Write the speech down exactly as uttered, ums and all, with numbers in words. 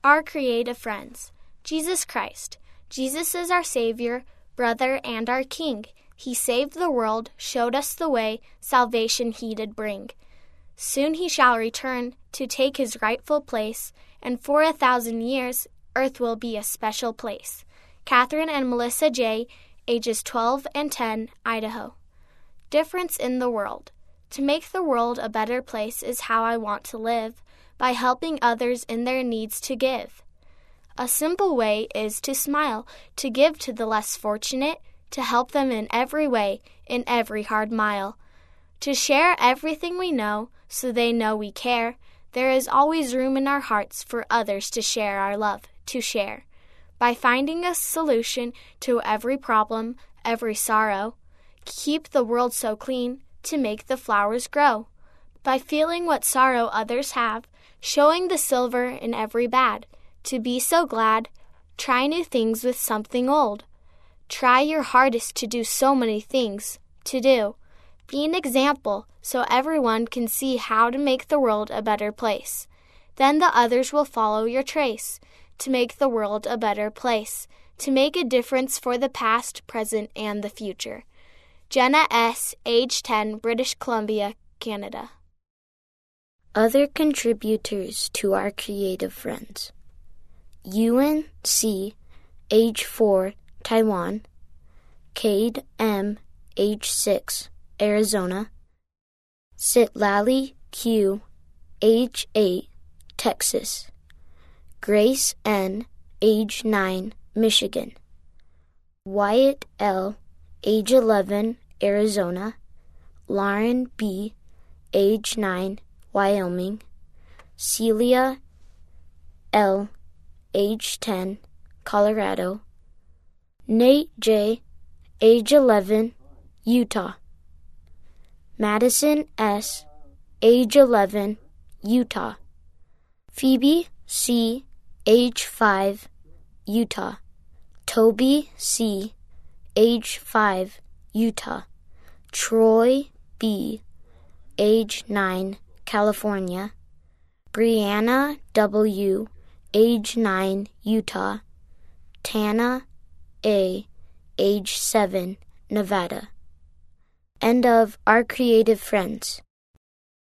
Our creative friends. Jesus Christ. Jesus is our Savior, brother, and our King. He saved the world, showed us the way, salvation he did bring. Soon he shall return to take his rightful place, and for a thousand years, earth will be a special place. Catherine and Melissa J., ages twelve and ten, Idaho. Difference in the world. To make the world a better place is how I want to live, by helping others in their needs to give. A simple way is to smile, to give to the less fortunate, to help them in every way, in every hard mile. To share everything we know, so they know we care. There is always room in our hearts for others to share our love, to share. By finding a solution to every problem, every sorrow, keep the world so clean to make the flowers grow. By feeling what sorrow others have, showing the silver in every bad, to be so glad, try new things with something old. Try your hardest to do so many things, to do. Be an example so everyone can see how to make the world a better place. Then the others will follow your trace, to make the world a better place, to make a difference for the past, present, and the future. Jenna S., age ten, British Columbia, Canada. Other contributors to our creative friends. Ewan C., age four, Taiwan. Cade M., age six, Arizona. Sitlali Q., age eight, Texas. Grace N., age nine, Michigan. Wyatt L., age eleven, Arizona. Lauren B., age nine, Wyoming. Celia L., age ten, Colorado. Nate J., age eleven, Utah. Madison S., age eleven, Utah. Phoebe C., age five, Utah. Toby C., age five, Utah. Troy B., age nine, California. Brianna W., age nine, Utah. Tana A., age seven, Nevada. End of Our Creative Friends.